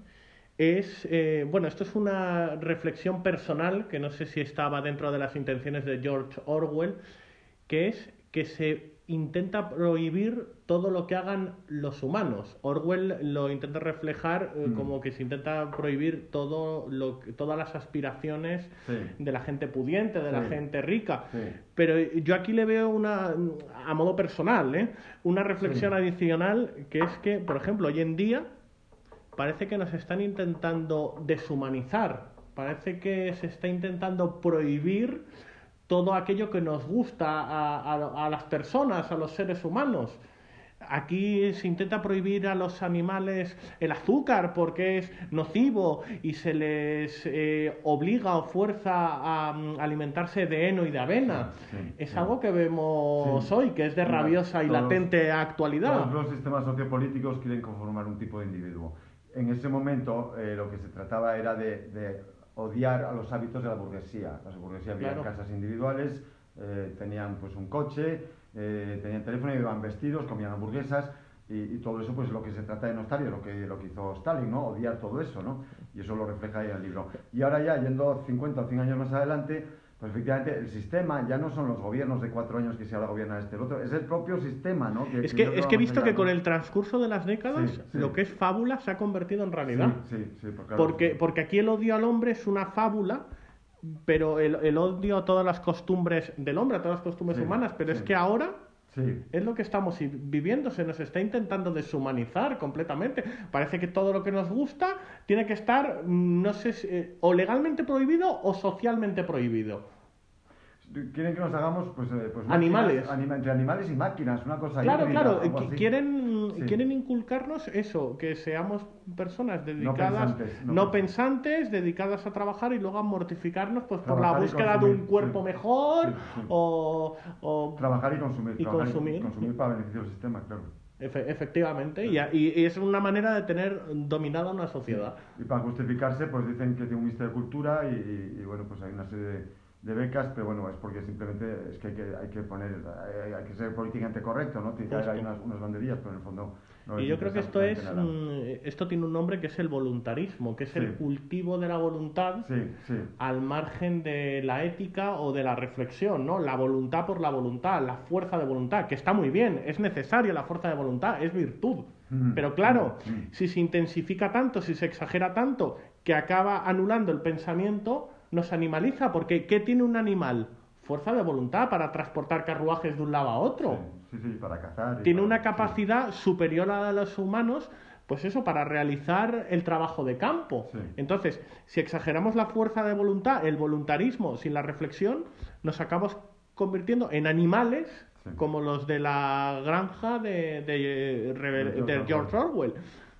es, eh, bueno, esto es una reflexión personal, que no sé si estaba dentro de las intenciones de George Orwell, que es que se intenta prohibir todo lo que hagan los humanos. Orwell lo intenta reflejar eh, mm. como que se intenta prohibir todo lo, todas las aspiraciones sí. de la gente pudiente, de sí. la gente rica. Sí. Pero yo aquí le veo una, a modo personal, ¿eh? una reflexión sí. adicional, que es que, por ejemplo, hoy en día parece que nos están intentando deshumanizar, parece que se está intentando prohibir todo aquello que nos gusta a, a, a las personas, a los seres humanos. Aquí se intenta prohibir a los animales el azúcar porque es nocivo y se les eh, obliga o fuerza a, a alimentarse de heno y de avena. Sí, sí, es sí. algo que vemos sí. hoy, que es de rabiosa y todos, latente actualidad. Todos los sistemas sociopolíticos quieren conformar un tipo de individuo. En ese momento eh, lo que se trataba era de, de odiar a los hábitos de la burguesía. La burguesía vivía claro. en casas individuales, eh, tenían pues un coche, eh, tenían teléfono, iban vestidos, comían hamburguesas y, y todo eso pues lo que se trata de nostalgia, lo que, lo que hizo Stalin, ¿no? Odiar todo eso, ¿no? Y eso lo refleja ahí en el libro. Y ahora ya, yendo cincuenta o cien años más adelante, pues efectivamente el sistema ya no son los gobiernos de cuatro años que se ahora gobierna este el otro, es el propio sistema, ¿no? Que, es que, que es que he visto allá, que ¿no? con el transcurso de las décadas sí, sí. lo que es fábula se ha convertido en realidad. Sí, sí, sí, porque, porque, porque aquí el odio al hombre es una fábula, pero el, el odio a todas las costumbres del hombre, a todas las costumbres sí, humanas, pero sí. es que ahora sí. es lo que estamos viviendo, se nos está intentando deshumanizar completamente. Parece que todo lo que nos gusta tiene que estar, no sé, o legalmente prohibido o socialmente prohibido. Quieren que nos hagamos pues, eh, pues animales máquinas, anima, entre animales y máquinas, una cosa claro híbrida, claro algo quieren sí. quieren inculcarnos eso, que seamos personas dedicadas no pensantes, no no pensantes dedicadas a trabajar y luego a mortificarnos pues por la búsqueda de un cuerpo sí. mejor sí, sí. O, o trabajar y consumir y consumir y consumir para beneficio del sistema, claro. Efe, efectivamente, sí. y, y es una manera de tener dominada una sociedad. Sí. Y para justificarse, pues dicen que tiene un ministerio de cultura y, y, y bueno, pues hay una serie de de becas, pero bueno, es porque simplemente es que hay que, hay que poner, hay, hay que ser políticamente correcto, ¿no? Tiene que haber unas, unas banderillas, pero en el fondo no y yo creo que esto es mm, esto tiene un nombre que es el voluntarismo, que es sí. el cultivo de la voluntad sí, sí. al margen de la ética o de la reflexión, ¿no? La voluntad por la voluntad, la fuerza de voluntad, que está muy bien, es necesaria la fuerza de voluntad, es virtud. Mm. Pero claro, mm. si se intensifica tanto, si se exagera tanto, que acaba anulando el pensamiento, nos animaliza, porque ¿qué tiene un animal? Fuerza de voluntad para transportar carruajes de un lado a otro. Sí, sí, sí, para cazar. Tiene para... una capacidad sí. superior a la de los humanos, pues eso, para realizar el trabajo de campo. Sí. Entonces, si exageramos la fuerza de voluntad, el voluntarismo sin la reflexión, nos acabamos convirtiendo en animales sí. como los de la granja de, de, de, de George Orwell.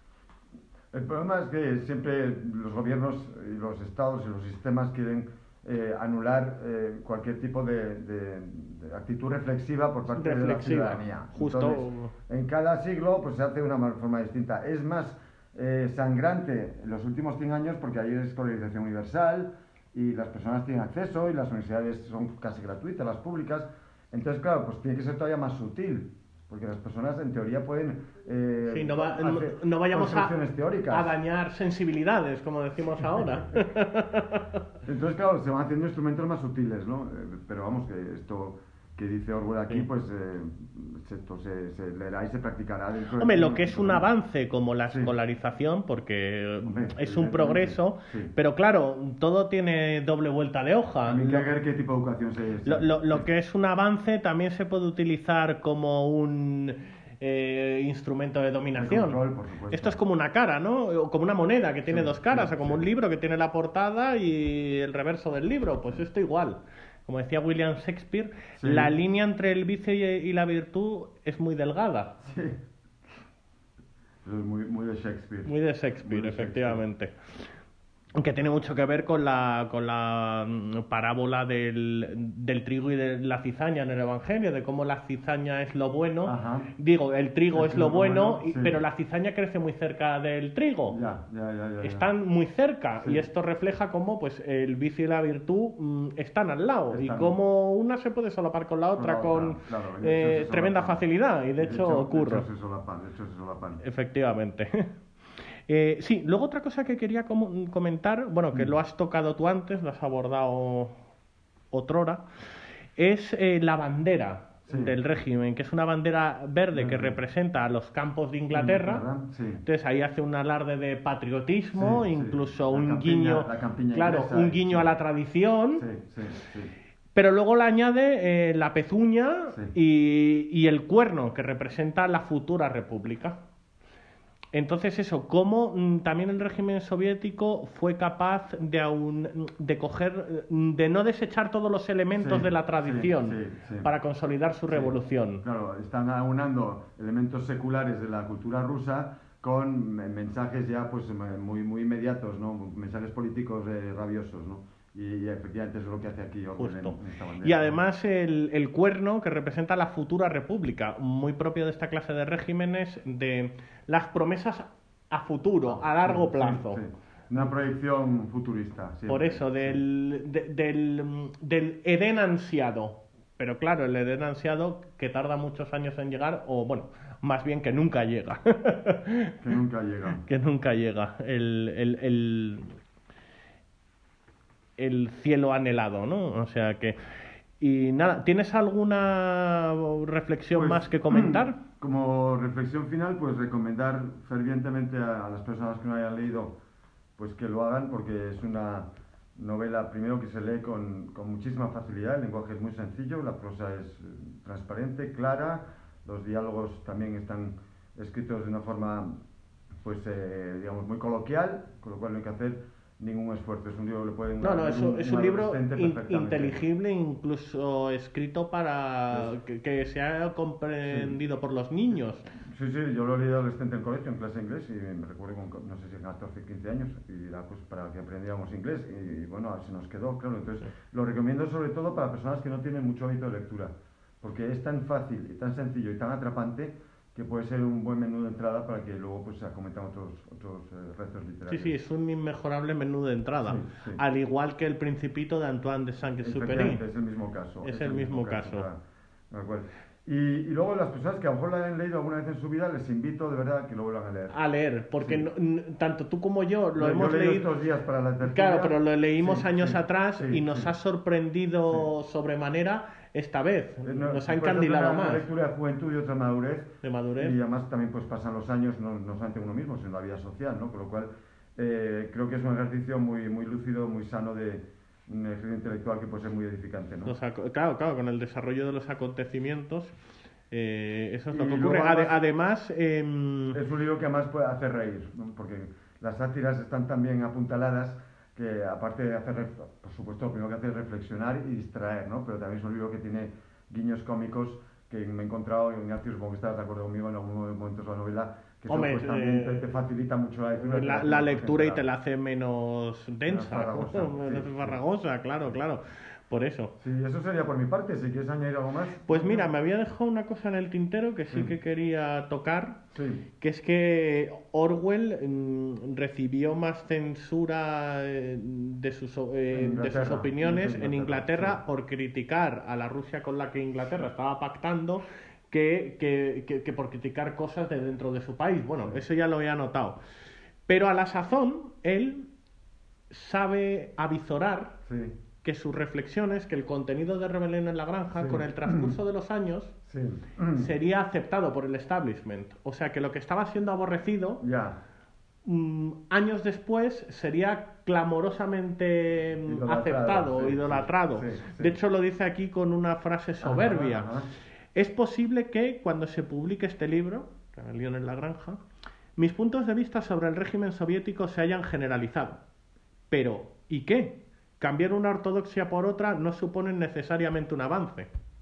El problema es que siempre los gobiernos y los estados y los sistemas quieren eh, anular eh, cualquier tipo de, de, de actitud reflexiva por parte reflexiva, de la ciudadanía. Justo. Entonces, en cada siglo pues, se hace de una forma distinta. Es más eh, sangrante en los últimos cien años porque hay escolarización universal y las personas tienen acceso y las universidades son casi gratuitas, las públicas. Entonces, claro, pues tiene que ser todavía más sutil. Porque las personas, en teoría, pueden eh, sí, no, va, no, no vayamos a, a dañar sensibilidades, como decimos ahora. Entonces, claro, se van haciendo instrumentos más sutiles, ¿no? Eh, pero vamos, que esto que dice Orwell aquí, sí. pues eh, se, se, se leerá y se practicará dentro Hombre, de lo que es un avance como la escolarización, sí. porque Hombre, es un progreso, sí. pero claro, todo tiene doble vuelta de hoja. También hay que ver qué tipo de educación se... Lo, lo, lo que es un avance también se puede utilizar como un... Eh, instrumento de dominación. Control, por supuesto. Esto es como una cara, ¿no? O como una moneda que tiene sí, dos caras, sí, o como sí. un libro que tiene la portada y el reverso del libro. Pues esto igual. Como decía William Shakespeare, sí. la línea entre el vicio y, y la virtud es muy delgada. Sí. Eso es muy, muy de Shakespeare. Muy de Shakespeare, muy de efectivamente. Shakespeare. Que tiene mucho que ver con la, con la parábola del, del trigo y de la cizaña en el Evangelio, de cómo la cizaña es lo bueno. Ajá. Digo, el trigo el es lo bueno, bueno sí. pero la cizaña crece muy cerca del trigo. Ya, ya, ya, ya, están muy cerca, sí. y esto refleja cómo pues, el vicio y la virtud mmm, están al lado, están. y cómo una se puede solapar con la otra con, la otra. Con claro, eh, tremenda facilidad, y de, de hecho, hecho ocurre. De hecho se solapan, de hecho se solapan. Efectivamente. Eh, sí, luego otra cosa que quería com comentar, bueno, que mm. lo has tocado tú antes, lo has abordado otrora, es eh, la bandera sí. del régimen, que es una bandera verde mm. que representa a los campos de Inglaterra. Sí. Entonces ahí hace un alarde de patriotismo, sí, incluso sí. un campiña, guiño, claro, inglesa, un guiño sí. a la tradición. Sí, sí, sí. Pero luego le añade eh, la pezuña sí. y, y el cuerno, que representa la futura república. Entonces eso, cómo mm, también el régimen soviético fue capaz de, aun, de coger, de no desechar todos los elementos sí, de la tradición sí, sí, sí. para consolidar su sí, revolución. Claro, están aunando elementos seculares de la cultura rusa con mensajes ya pues muy, muy inmediatos, ¿no? Mensajes políticos eh, rabiosos, ¿no? Y, y efectivamente eso es lo que hace aquí Orwell en, en esta bandera. Y además el, el cuerno, que representa la futura república, muy propio de esta clase de regímenes, de las promesas a futuro, a largo sí, plazo. Sí, sí. Una proyección futurista. Siempre. Por eso, del, sí. de, del, del Edén ansiado. Pero claro, el Edén ansiado que tarda muchos años en llegar, o bueno, más bien que nunca llega. Que nunca llega. Que nunca llega. El... el, el el cielo anhelado, ¿no? O sea que... Y nada, ¿tienes alguna reflexión pues, más que comentar? Como reflexión final, pues recomendar fervientemente a, a las personas que no hayan leído, pues que lo hagan, porque es una novela, primero, que se lee con, con muchísima facilidad, el lenguaje es muy sencillo, la prosa es transparente, clara, los diálogos también están escritos de una forma, pues, eh, digamos, muy coloquial, con lo cual no hay que hacer ningún esfuerzo, es un libro que le pueden... No, no, es un, es un libro in, inteligible, incluso escrito para sí. que, que sea comprendido sí. por los niños. Sí, sí, yo lo he leído adolescente en colegio, en clase de inglés, y me recuerdo con, no sé si catorce, quince años, y era pues para que aprendiéramos inglés, y, y bueno, se nos quedó, claro, entonces sí. lo recomiendo sobre todo para personas que no tienen mucho hábito de lectura, porque es tan fácil, y tan sencillo, y tan atrapante, que puede ser un buen menú de entrada para que luego pues acometan otros, otros eh, retos literarios. Sí, sí, es un inmejorable menú de entrada, sí, sí. al igual que El Principito de Antoine de Saint-Exupéry. Es el mismo caso. Es, es el, el mismo, mismo caso. caso. Para, y, y luego las personas que a lo mejor la han leído alguna vez en su vida, les invito de verdad que lo vuelvan a leer. A leer, porque sí. no, tanto tú como yo lo yo, hemos yo leído estos días para la tertulia. Claro, pero lo leímos sí, años sí, atrás sí, y nos sí. ha sorprendido sí. sobremanera esta vez. No, nos ha encandilado una, más. Una lectura de juventud y otra madurez. De madurez. Y además también pues pasan los años, no, no solamente uno mismo, sino en la vida social, ¿no? Con lo cual eh, creo que es un ejercicio muy, muy lúcido, muy sano de un ejercicio intelectual que puede ser muy edificante, ¿no? Los ac- claro, claro, con el desarrollo de los acontecimientos, eh, eso es lo Y que luego, ocurre. Ade- además, además, em, es un libro que además puede hacer reír, ¿no? Porque las sátiras están tan bien apuntaladas que, aparte de hacer, ref- por supuesto, lo primero que hace es reflexionar y distraer, ¿no? Pero también es un libro que tiene guiños cómicos que me he encontrado, y Ignacio, supongo que estarás de acuerdo conmigo en algunos momentos de la novela, que eso Hombre, pues, también eh, te, te facilita mucho la lectura. te la, hace la más lectura y te concentrado. la hace menos densa, farragosa, menos sí, sí. farragosa, claro, claro, por eso. Sí, eso sería por mi parte. Si quieres añadir algo más. Pues mira, me había dejado una cosa en el tintero que sí Sí. que quería tocar, Sí, que es que Orwell mm, recibió más censura eh, de sus, o- eh, En de sus Inglaterra, opiniones en en Inglaterra sí. por criticar a la Rusia con la que Inglaterra estaba pactando que, que, que- que por criticar cosas de dentro de su país. Bueno, Sí. eso ya lo he anotado. Pero a la sazón, él sabe avizorar Sí, que sus reflexiones, que el contenido de Rebelión en la Granja, Sí. con el transcurso de los años, sí. sería aceptado por el establishment. O sea que lo que estaba siendo aborrecido, Ya. mm, años después sería clamorosamente mm, Idolatrado, aceptado, sí, idolatrado. sí, sí, sí. De hecho, lo dice aquí con una frase soberbia. Ajá, ajá. Es posible que cuando se publique este libro, Rebelión en la Granja, mis puntos de vista sobre el régimen soviético se hayan generalizado. Pero, ¿y qué? Cambiar una ortodoxia por otra no supone necesariamente un avance.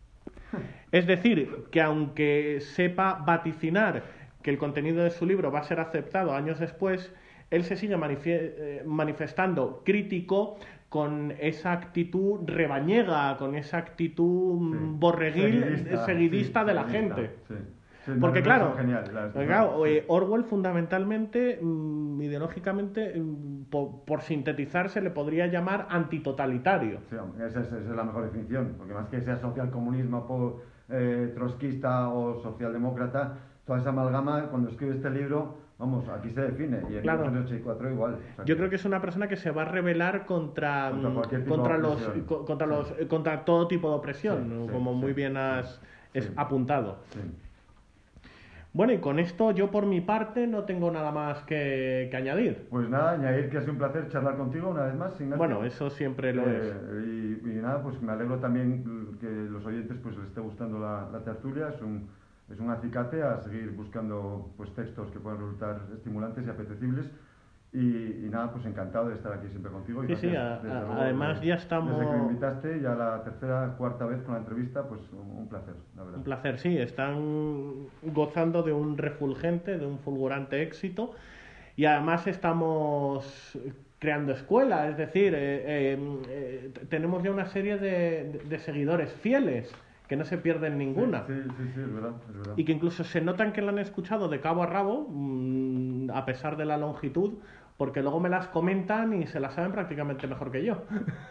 Es decir, que aunque sepa vaticinar que el contenido de su libro va a ser aceptado años después, él se sigue manifie- eh, manifestando crítico con esa actitud rebañega, con esa actitud mm, Sí. borreguil, Seguidista, seguidista sí, de la seguidista, gente. sí. Sí, Porque no, no, claro, son geniales, las- porque, claro, sí. eh, Orwell fundamentalmente, mm, ideológicamente, mm, por, por sintetizar, se le podría llamar antitotalitario. Sí, hombre, esa, es- esa es la mejor definición, porque más que sea socialcomunismo, po- eh, trotskista o socialdemócrata, toda esa amalgama, cuando escribe este libro, vamos, aquí se define, y en Claro. mil novecientos ochenta y cuatro igual. O sea Yo creo que es una persona que se va a rebelar contra Contra mm, cualquier tipo contra de los opresión. co- contra Sí. los eh, contra todo tipo de opresión, Sí, ¿no? sí, Como muy sí, bien has sí. es apuntado. Sí. Bueno, y con esto yo por mi parte no tengo nada más que, que añadir. Pues nada, añadir que ha sido un placer charlar contigo una vez más, Ignacio. Bueno, eso siempre lo es. Eh, y, y nada, pues me alegro también que los oyentes pues les esté gustando la, la tertulia. Es un, es un acicate a seguir buscando pues textos que puedan resultar estimulantes y apetecibles. Y, y nada, pues encantado de estar aquí siempre contigo. Y Sí, sí, gracias, a- desde a- luego, además desde- ya estamos- Desde que me invitaste, ya la tercera, cuarta vez con la entrevista, pues un, un placer, la verdad. Un placer, sí, están gozando de un refulgente, de un fulgurante éxito y además estamos creando escuela, es decir, eh, eh, eh, t- tenemos ya una serie de, de- de seguidores fieles que no se pierden ninguna Sí, sí, sí, sí, es verdad, es verdad. y que incluso se notan que la han escuchado de cabo a rabo, mm, a pesar de la longitud, porque luego me las comentan y se las saben prácticamente mejor que yo.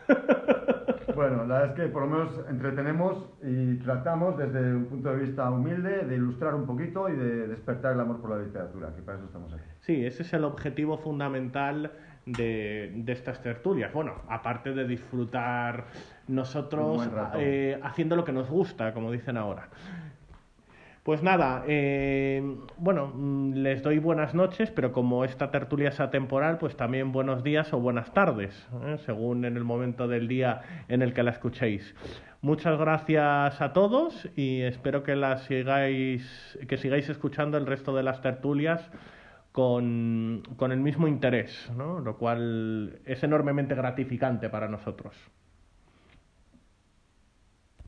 Bueno, la verdad es que por lo menos entretenemos y tratamos desde un punto de vista humilde de ilustrar un poquito y de despertar el amor por la literatura, que para eso estamos aquí. Sí, ese es el objetivo fundamental de, de estas tertulias. Bueno, aparte de disfrutar Un nosotros buen rato. eh, haciendo lo que nos gusta, como dicen ahora. Pues nada, eh, bueno, mm, les doy buenas noches, pero como esta tertulia es atemporal, pues también buenos días o buenas tardes, ¿eh? Según en el momento del día en el que la escuchéis. Muchas gracias a todos y espero que las sigáis, que sigáis escuchando el resto de las tertulias con, con el mismo interés, ¿no? Lo cual es enormemente gratificante para nosotros.